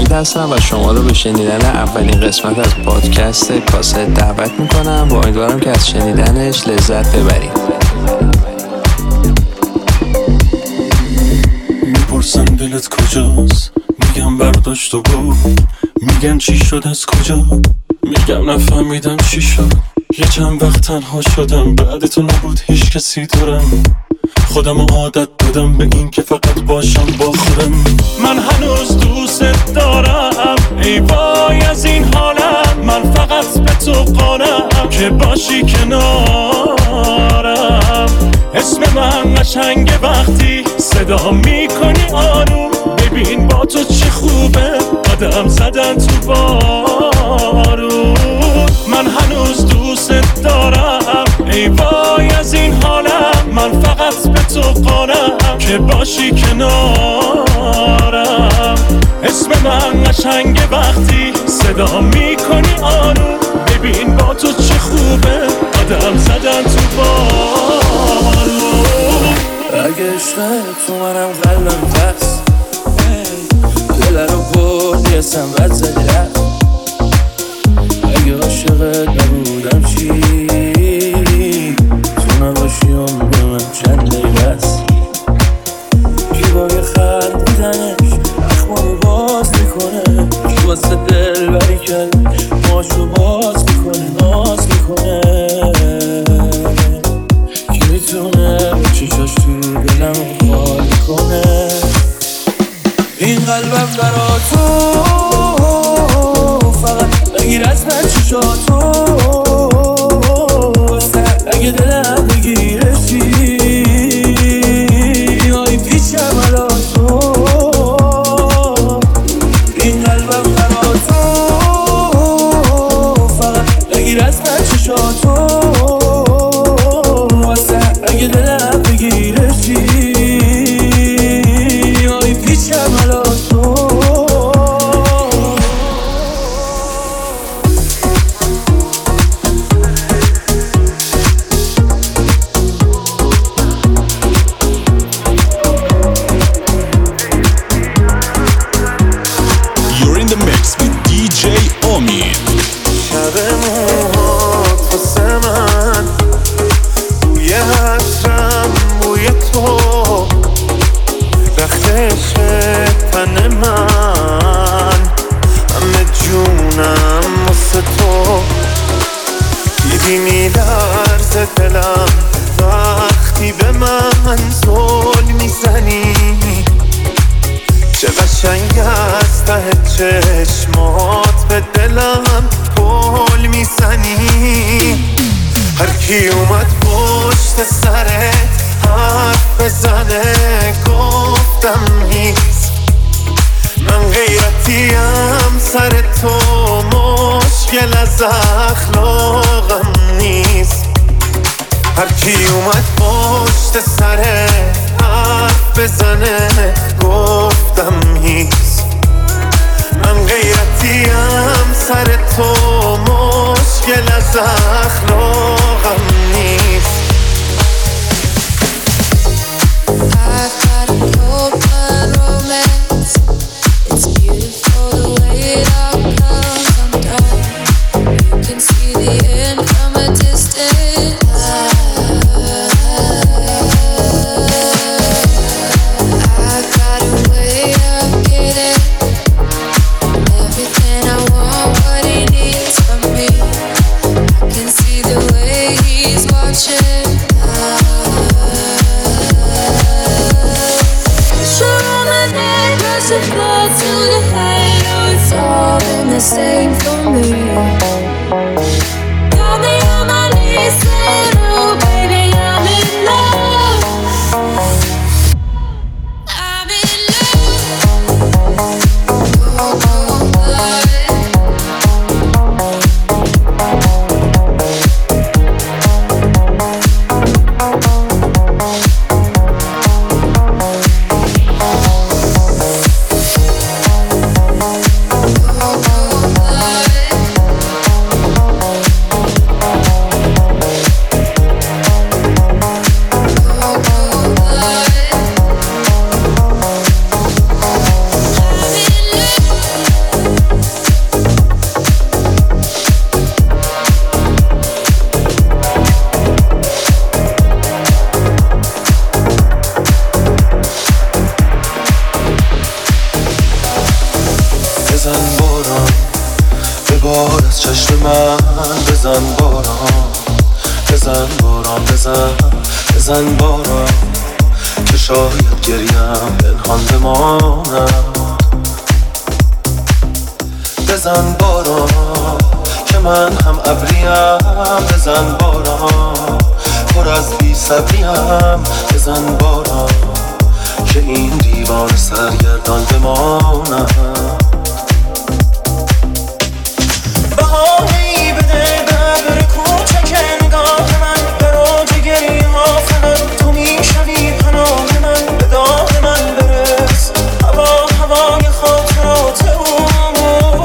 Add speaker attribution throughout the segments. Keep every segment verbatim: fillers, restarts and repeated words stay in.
Speaker 1: امید هستم و شما رو به شنیدن اولین قسمت از پادکست کاست دعوت میکنم و امیدوارم که از شنیدنش لذت ببرید.
Speaker 2: میپرسن دلت کجاست، میگم برداشت و برد. میگن چی شد از کجا، میگم نفهمیدم چی شد. یه چند وقت تنها شدم، بعد تو نبود هیچ کسی دورم. خودم عادت دادم به این که فقط باشم با خودم. من هنوز دوست دارم، ای وای از این حالم. من فقط به تو قانم که باشی کنارم. اسم من قشنگه وقتی صدا میکنی آروم. ببین با تو چه خوبه قدم زدن تو بارون. من هنوز دوست دارم، ای وای از این حالم. من فقط به تو قانم که باشی کنارم. اسم من قشنگه وقتی صدا میکنی آروم. ببین با تو چه خوبه قدم زدن تو بارون.
Speaker 3: اگه عشقت تو منم قلبم پس دل رو بردی اسم بد زدی رفت. اگه عاشقت نبودم چی، تو نباشی عمر من چند بس. کی با یه خندیدنش اخمامو باز میکنه، کی واسه دل بری کرد ماشو باز میکنه ناز میکنه. کی میتونه با چشاش تو دلمو خالی کنه. این قلبم برا تو فقط بگیر از من چشاتو. اگه دلم بگیره چی، آی پیچم الان تو. این قلبم برا تو فقط بگیر از من چشاتو. اگه دلم بگیره چی، آی پیچم الان تو.
Speaker 4: چشمات به دلم پل میزنی. هر کی اومد پشت سرت حرف بزنه گفتم نیست. من غیرتیم سر تو مشکل از اخلاقم نیست. هر کی اومد پشت سرت حرف بزنه گفتم نیست. من غیرتیم سر تو مشکل از اخلاقم نیست.
Speaker 5: I gotta know my romance. It's beautiful the way it all comes undone. You can see the end from a distance. I got a way of getting everything I want, what he needs from me. I can see the way he's watching. Pressure on my neck, rushing blood to the head. Oh, it's all been the same for me. Got me on my knees saying, oh baby, I'm in love. I'm in love. Oh, oh, oh. Oh, oh, oh.
Speaker 4: بزن باران، بزن باران، بزن بزن باران که شاید گریم پنهان بمانم. بزن باران که من هم ابریم، بزن باران پر از بی صبریم. بزن باران که این دیوار سرگردان بمانم.
Speaker 3: بهانه‌ای بده به ابر کوچک نگاه من، به روج گریه ها فقط تو میشوی پناه من. به داغ من برس هوا هوای خاطرات او،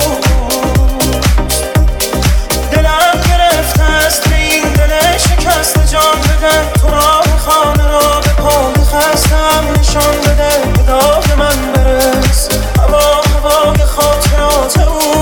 Speaker 3: دلم گرفته است به این دل شکست جان بده. تو راه خانه را به پای خستم نشان بده. به داغ من برس هوا هوای خاطرات او.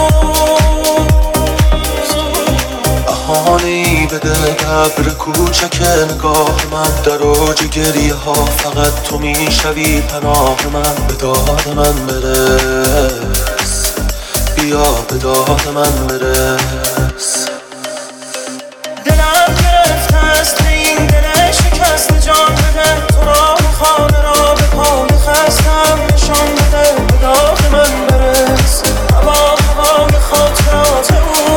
Speaker 4: بهانه‌ای بده ابر کوچک نگاه من، در اوج گریه ها فقط تو میشوی پناه من. به داد من برس، بیا به داد من برس.
Speaker 3: دلم گرفته است به این دل شکست جان بده. تو راه خانه را به پای خستم نشان بده. به داغ من برس هوا هوای خاطرات او.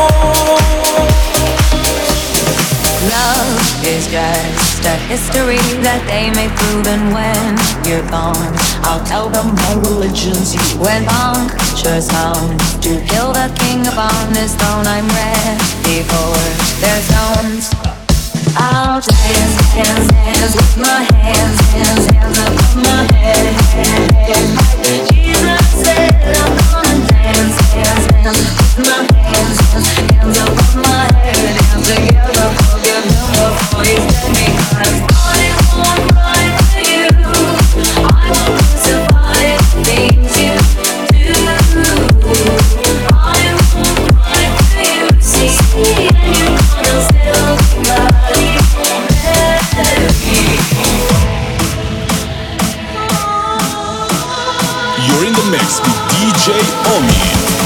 Speaker 5: Love is just a history that they may prove, and when you're gone, I'll tell them my religion's you. When punctures hum to kill the king upon his throne, I'm ready for their stones. I'll dance, dance, dance with my hands, hands, hands above my head, head, head. Jesus said I'm gonna dance, dance, dance with my hands, hands, hands above my head, hands together. Forgive him before he's dead, because I won't cry for you. I won't crucify the things you do. I won't cry for you, see, and you're gonna still be bloody.
Speaker 6: You're in the mix with D J Omi.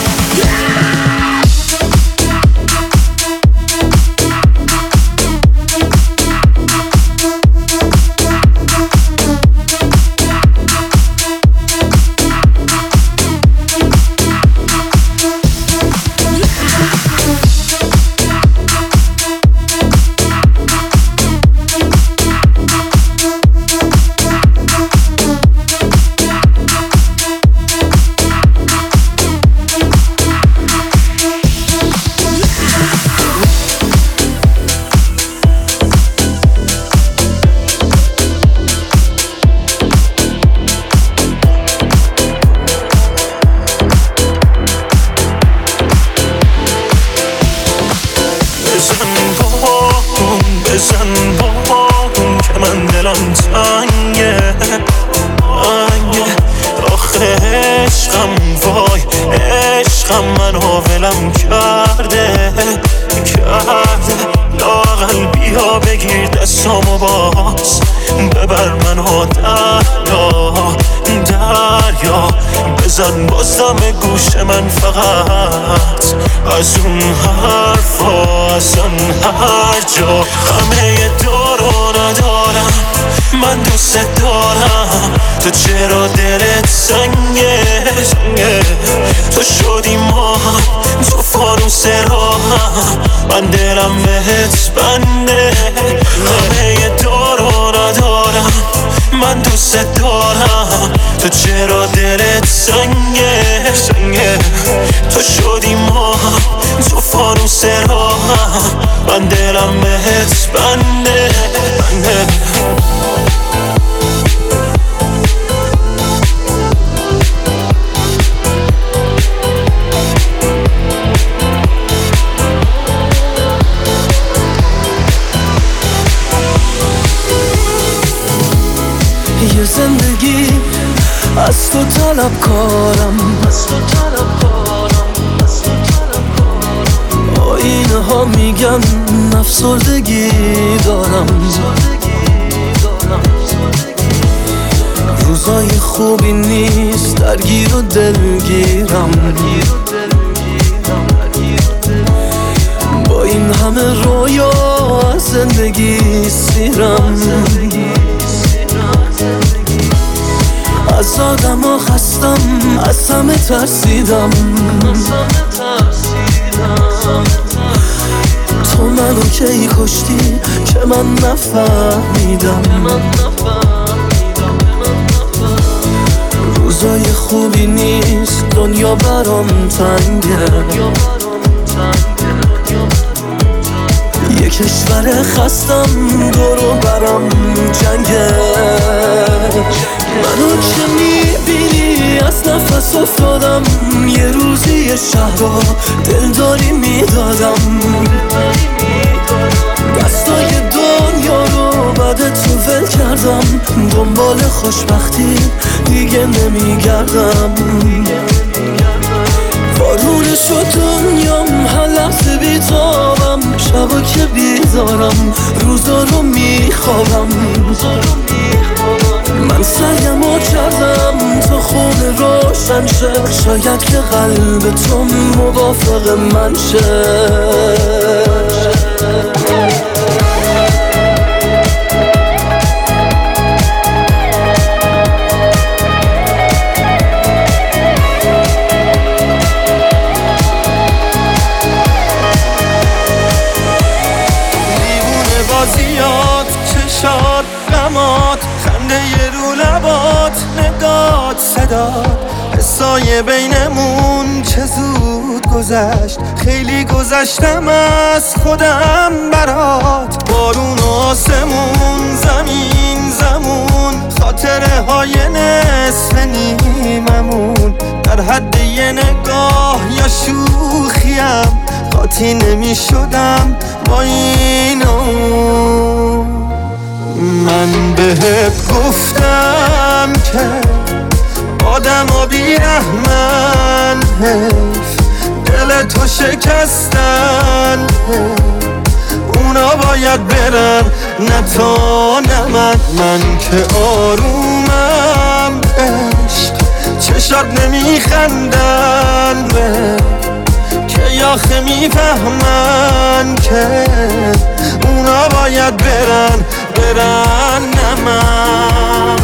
Speaker 2: بزن بازدم گوش من فقط از اون حرفا، از اون هر جا. همه دارو ندارم، من دوست دارم. تو چرا دلت سنگه سنگه؟ تو شدی ما تو فانوس راهم، من دلم بهت بنده. همه دارو ندارم، من دوست دارم. تو چرا دلت سنگه سنگه؟ تو شدی ما تو فانوس راهم، من دلم بهت بنده بنده.
Speaker 3: یه زندگی از تو طلب کارم، از تو طلب کارم، از تو طلب کارم. آینه ها میگن افسردگی دارم، روزای خوبی نیست، درگیر و دلگیرم. این همه رویا از زندگی سیرم، از آدم ها خستم، از همه ترسیدم. تو منو کی کشتی که من نفهمیدم. روزای خوبی نیست، دنیا برام تنگه. یه کشور خستم، دورو برام جنگه. منو که میبینی از نفس افتادم، یه روزی یه شهرها دلداری میدادم. دستای دنیا رو بعد تو ول کردم، دنبال خوشبختی دیگه نمیگردم. بارونه شد دنیام، هر لحظه بیتابم، شبا که بیدارم، روزا رو میخوابم. من سعیمو کردم تا خونه روشن شه، شاید که قلب تو موافق من شه.
Speaker 4: بازیات، چشات، غمات، خنده ی رو لبات، نگات، صدات، حسای بینمون چه زود گذشت. خیلی گذشتم از خودم برات. بارون و آسمون، زمین زمون، خاطره های نصف نیممون، در حد یه نگاه یا شوخیم قاطی نمی شدم با اینو. من بهت گفتم که آدم ها بیرحمن، حیف دل تو شکستن، اونا باید برن نه تو نه من. من که آرومم عشق، چشات نمیخندن به که آخه میفهمن که اونا باید برن برن نه من.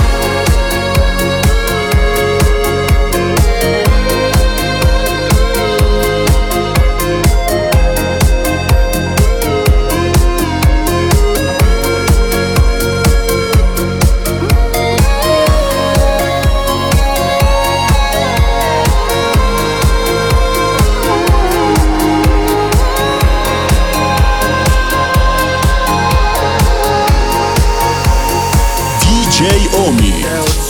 Speaker 6: دی جی اومی.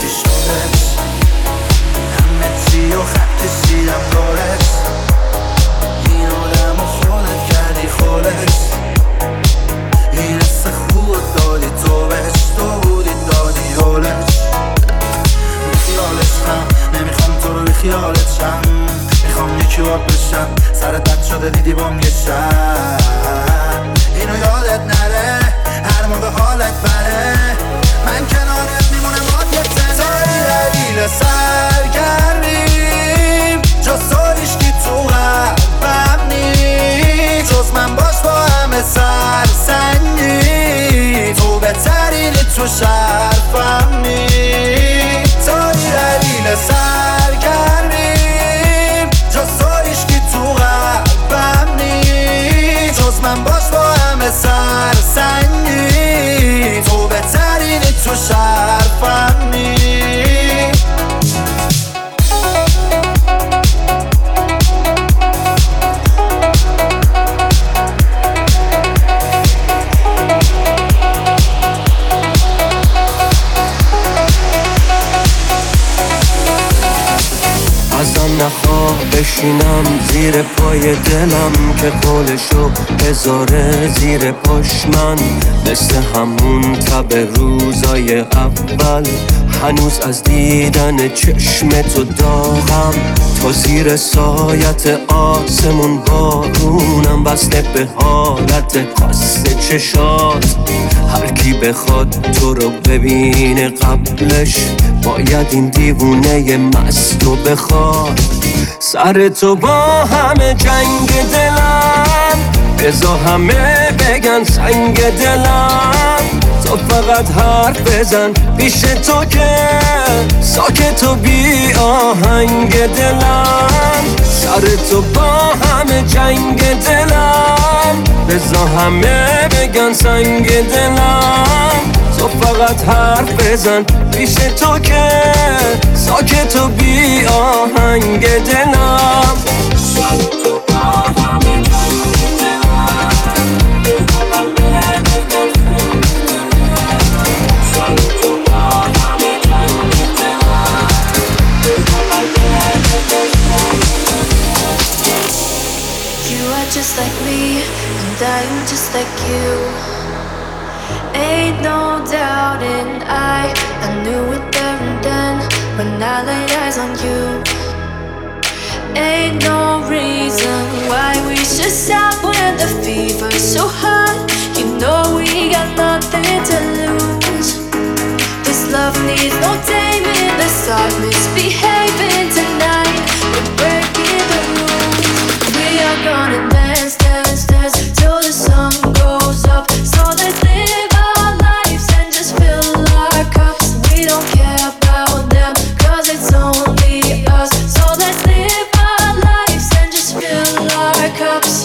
Speaker 7: همه چی و خط کشیدم دارش، این آدم و خودت کردی خودش. این حس خوب دادی تو بهش، تو بودی دادی حالش. بیخیالش هم نمیخوام تو رو بیخیالت شم، میخوام یکی بار بشم سرت بد شده دیدی بام یه شب. اینو یادت نره هر موقع حالت بره، من کنارت میمونم با یه تنه. تایی دلیل سرگرمیم، جز تو هیچکی تو قلبم نیست، جز من باش با همه سرسنگی، تو بهترینی تو شرفم نیست. تایی دلیل سرگرمیم، جز تو هیچکی تو قلبم نیست، جز من باش با همه سرسنگی، تو بهترینی تو شرفم نیست.
Speaker 3: ازم نخواه بشینم زیر پای دلم، که قولشو بذاره زیر پاش. من مثل همون تب روزای اول، هنوز از دیدن چشم تو داغم. تو زیر سایت آسمون بارونم، بسته به حالت خسته چشات. هر کی بخواد تو رو ببینه قبلش، باید این دیوونه مستو بخواد. سر تو با همه جنگ دلم،
Speaker 8: بذار همه بگن سنگ دلم، تو فقط حرف بزن پیش تو که ساکت و بی آهنگ دلم، سر تو با همه جنگ دلم، بذار همه بگن سنگ دلم، تو فقط حرف بزن پیش تو که ساکت و بی آهنگ دلم.
Speaker 5: Just like me, and I'm just like you. Ain't no doubting, I I knew it there and then when I laid eyes on you. Ain't no reason why we should stop when the fever's so hot. You know we got nothing to lose. This love needs no taming. Let's start misbehaving tonight. We're breaking the rules. We are gonna dance, dance, dance till the sun goes up. So let's live our lives and just fill our cups. We don't care about them, cause it's only us. So let's live our lives and just fill our cups.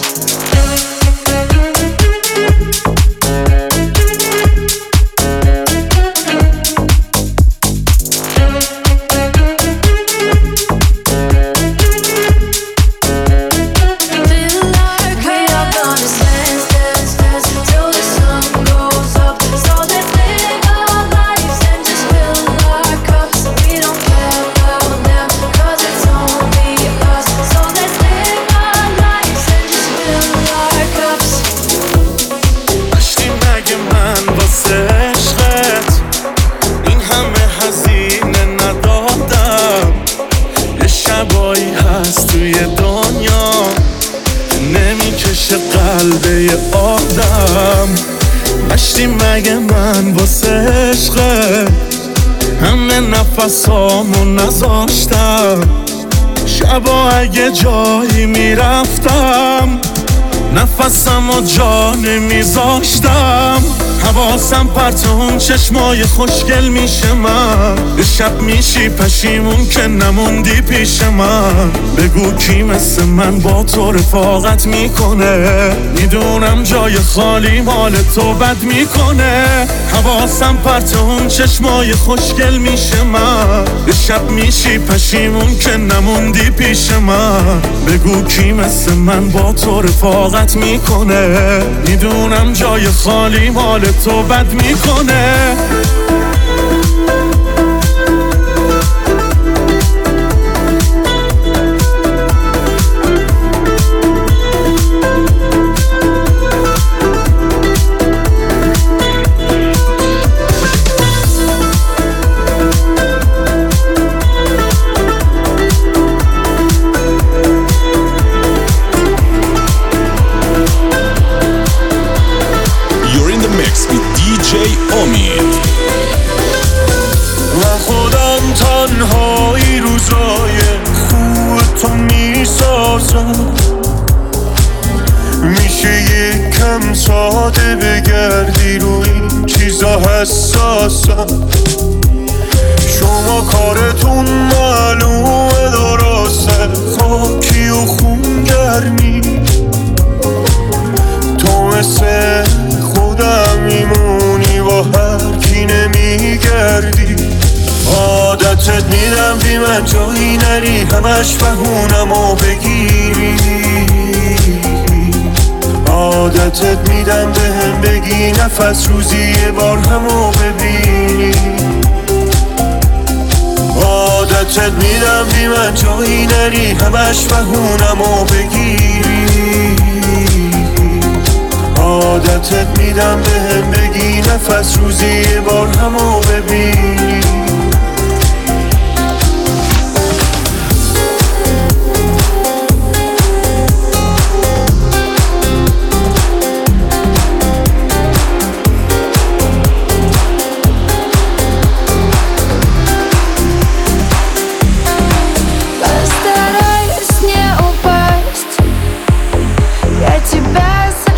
Speaker 9: مگه من واسه عشقت همه نفسامو نذاشتم، شبا اگه جایی میرفتم نفسمو جا نمیذاشتم، حواسم پرت اون چشمای خوشگل میشه من، یه شب میشی پشیمون که نموندی پیش من، بگو کی مثل من با تو رفاقت میکنه، میدونم جای خالی مال تو بد میکنه، حواسم پرت اون چشمای خوشگل میشه من، یه شب میشی پشیمون که نموندی پیش من، بگو کی مثل من با تو رفاقت میکنه، میدونم جای خالی مال تو بد میکنه.
Speaker 2: من خودم تنهایی روزای خوب تو میسازم، میشه یکم ساده بگردی رو این چیزا حساسم، شما کارتون معلومه درسته، خاکی و خونگرمی، تو مثل خودم میمونی با هر کی نمیگردی، عادتت میدم بی من جایی نری، همش بهونمو بگیری، عادتت میدم به هم بگی نفس روزی یه بار همو ببینی، عادتت میدم بی من جایی نری، همش بهونمو بگیری، عادتت میدم به هم بگی نفس روزی یه بار همو ببینی.
Speaker 5: Постараюсь не упасть, я тебя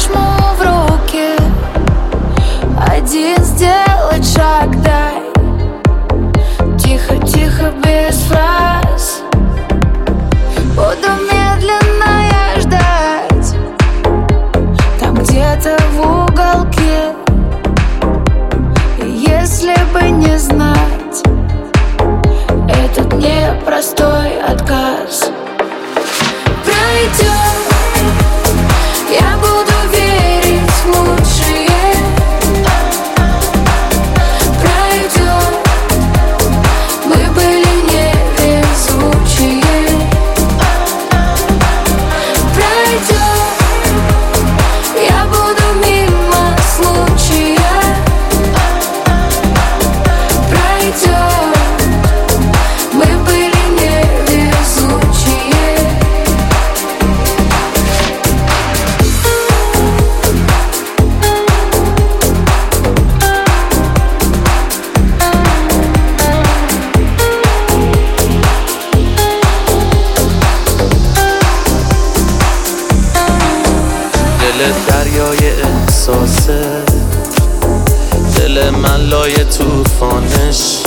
Speaker 4: من لای توفانش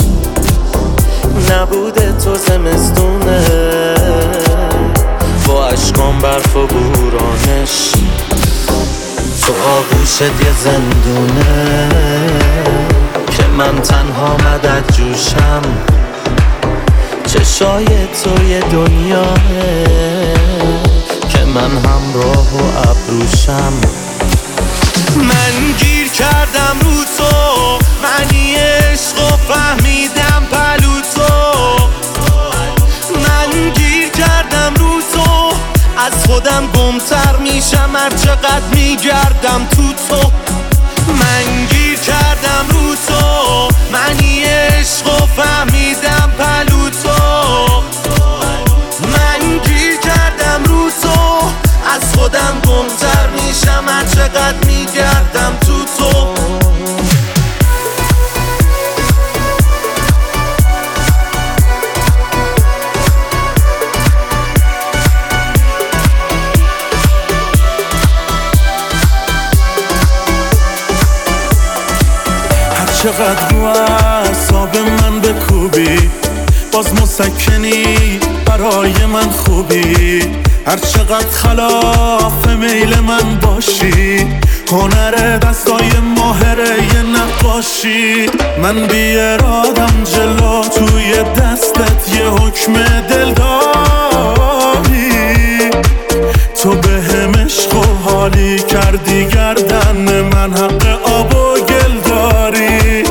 Speaker 4: نبوده تو زمستونه با عشقان برف و بورانش تو آغوشت یه زندونه که من تنها مدد جوشم چشای تو یه دنیاه که من همراه و ابروشم من گیر کردم رو تو معنی عشق و فهمیدم پلو تو من گیر کردم رو تو از خودم گمتر میشم هر چقدر میگردم تو تو من گیر کردم رو تو معنی عشق و فهمیدم پلو تو من گیر کردم رو تو از خودم گمتر میشم هر چقدر میگردم تو تو
Speaker 9: چقدر رو اعصاب من بکوبی باز مسکنی برای من خوبی هر چقدر خلاف میل من باشی هنر دستای ماهره یه نقاشی من بی ارادم جلو توی دستت یه حکم دل داری تو به هم عشق و حالی کردی گردن من حق آب و گل داری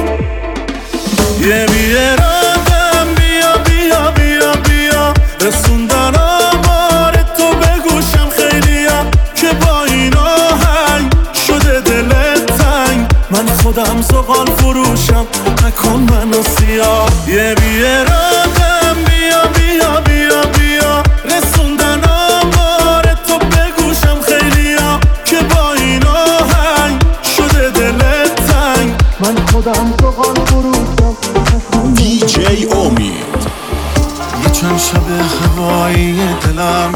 Speaker 9: یه بی ارادم بیا بیا بیا بیا رسوندن آمار تو بگوشم خیلیا که با این آهنگ شده دلت تنگ من خودم زغال فروشم نکن منو سیاه یه بی ارادم بیا بیا بیا بیا رسوندن آمار تو بگوشم خیلیا که با این آهنگ شده دلت تنگ من خودم زغال فروشم
Speaker 6: دی جی امید
Speaker 7: یه چند شب هوایی دلم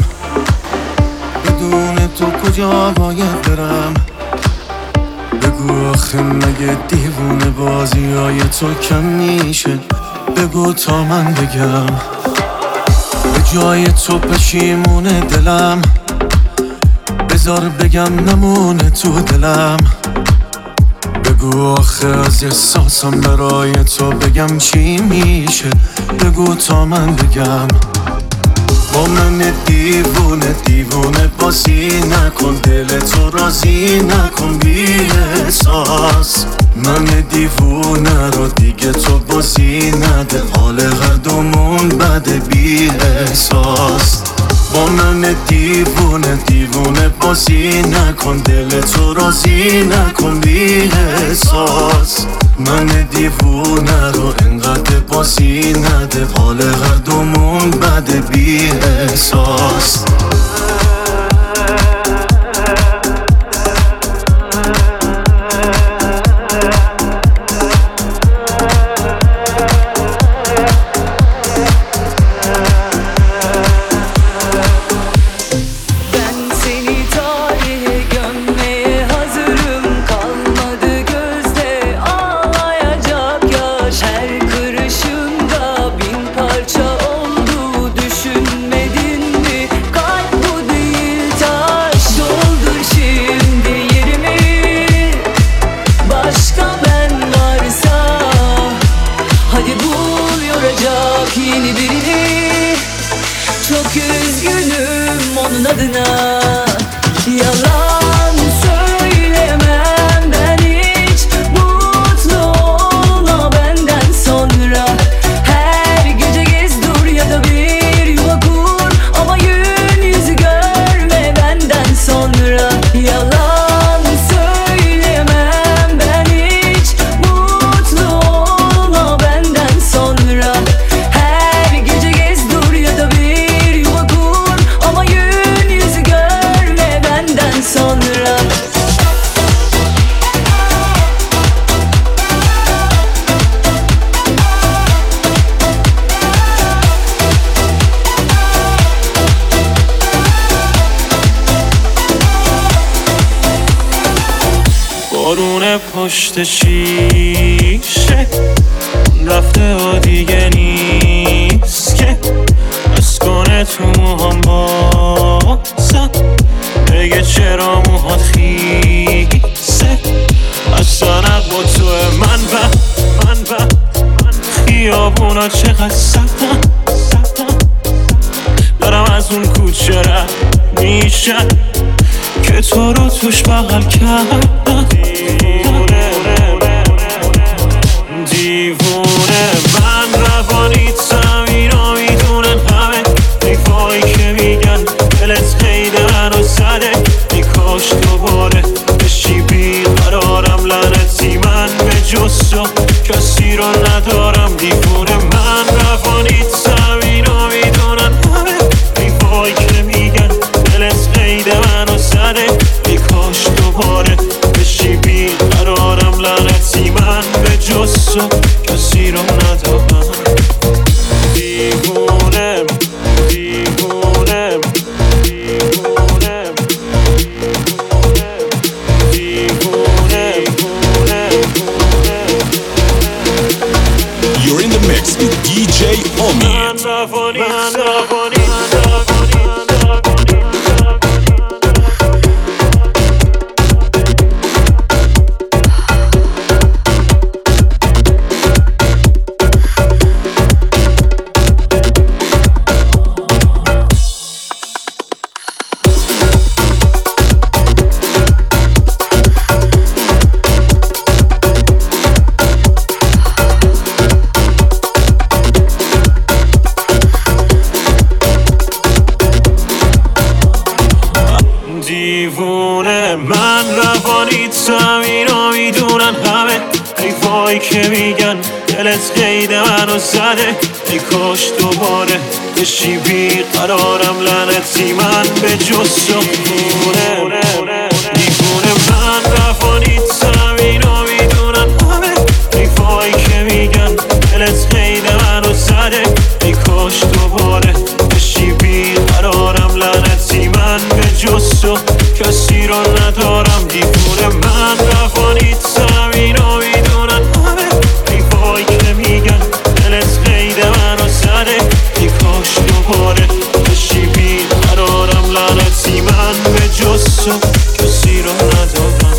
Speaker 7: بدون تو کجا باید برم بگو آخه مگه دیوونه بازی های تو کم میشه بگو تا من بگم به جای تو پشیمونه دلم بذار بگم نمونه تو دلم بگو آخه از احساسم برای تو بگم چی میشه بگو تا من بگم با من دیوونه دیوونه بازی نکن دل تو راضی نکن بی احساس من دیوونه رو دیگه تو بازی نده حال هر دومون بده بی احساس با من دیوونه دیوونه بازی نکن دل تو راضی نکن بی احساس من دیوونه رو انقدر بازی نده حال هر دومون بده بی احساس
Speaker 5: Kalp bu
Speaker 2: بارون پشت شیشه رفته و دیگه نیست که بس کنه تو موهام بازم بگه چرا موهات خیسه اصلا با تو من و من و خیابونا چقدر سختم دارم از اون کوچه رد میشم که تو رو توش بغل کردم دیوونه دیوونه من روانیتم اینو میدونن همه ریفایی که میگن دلت قیده منو زده میکاش دوباره بشی بیقرارم لعنتی من به جز تو کسی رو ندارم دیوونه من روانیتم اینو میدونن همه ریفایی که میگن دلت قیده منو زده میکاش دوباره بشی بیقرارم لعنتی من به جز تو کسی رو ندارم دیوونم دیوونم دیوونم دیوونم
Speaker 6: You're in the mix with دی جی Omi.
Speaker 2: دیوونه من روانیتم اینو میدونن همه حیفایی که میگن دلت قیده منو زده ای کاش دوباره بشی بیقرارم لعنتی من به جز تو دیوونه دیوونه من روانیتم اینو میدونن همه حیفایی که میگن دلت قیده منو زده ای کاش دوباره بشی بیقرارم لعنتی من به جز تو کسی رو ندارم دیوونه من روانیتم اینو میدونن همه حیفایی که میگن دلت قیده منو زده ای کاش دوباره بشی بیقرارم لعنتی من به جز تو کسی رو ندارم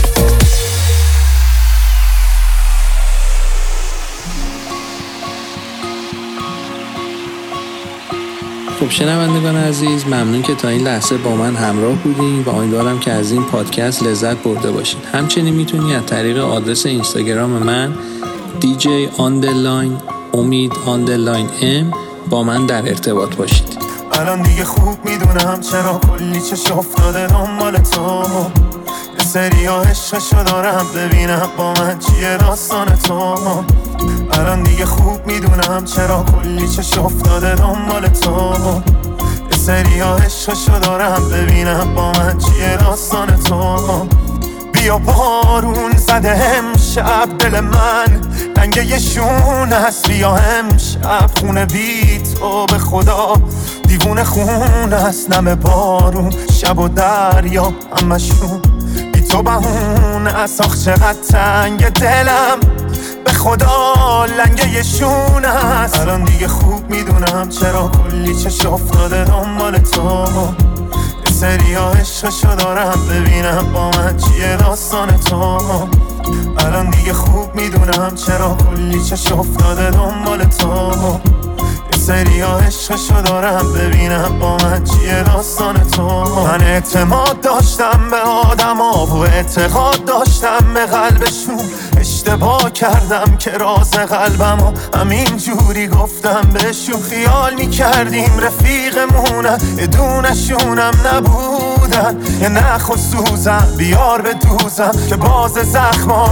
Speaker 1: خب شنوندگان عزیز، ممنون که تا این لحظه با من همراه بودین و امیدوارم که از این پادکست لذت برده باشین. همچنین میتونی از طریق آدرس اینستاگرام من دی جی آندرلاین امید آندرلاین ام با من در ارتباط باشید.
Speaker 9: الان دیگه خوب میدونم چرا کلی چش افتاده دنبال تو، یه سری ها عشقشو دارم ببینم با من چیه داستان تو. الان دیگه خوب میدونم چرا کلی چش افتاده دنبال تو، یه سری ها عشقشو دارم ببینم با من چیه داستان تو. بیا بارون زده امشب دل من رنگ یه شون هست، بیا امشب خونه بی تو به خدا دیوونه خون هست، نم بارون شب و دریا همشون بی تو بهون است. آخ چقدر تنگ دلم به خدا لنگ یه شون هست. الان دیگه خوب میدونم چرا کلی چش افتاده دنبال تو، یه سری ها عشقشو دارم ببینم با من چیه داستان تو. الان دیگه خوب میدونم چرا کلی چش افتاده دنبال تو، یه سری ها عشقشو دارم ببینم با من چیه داستان تو. من اعتماد داشتم به آدم ها و اعتقاد داشتم به قلبشون، اشتباه کردم که راز قلبم و همین جوری گفتم بهشون. خیال میکردیم رفیقمونن یه دونشونم نبودن، یه نخ و سوزم بیار به دوزم که باز زخما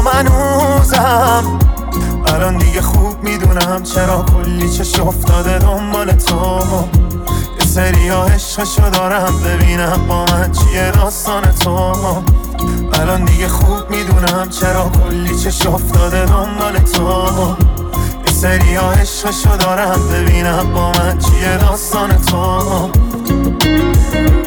Speaker 9: منوزم. الان دیگه خوب میدونم چرا کلی چش افتاده دنبال تو، یه سری ها عشقشو دارم ببینم با من چیه داستان تو. الان دیگه خوب میدونم چرا کلی چش افتاده دنبال تو، یه سری ها عشقشو دارم ببینم با من چیه داستان تو.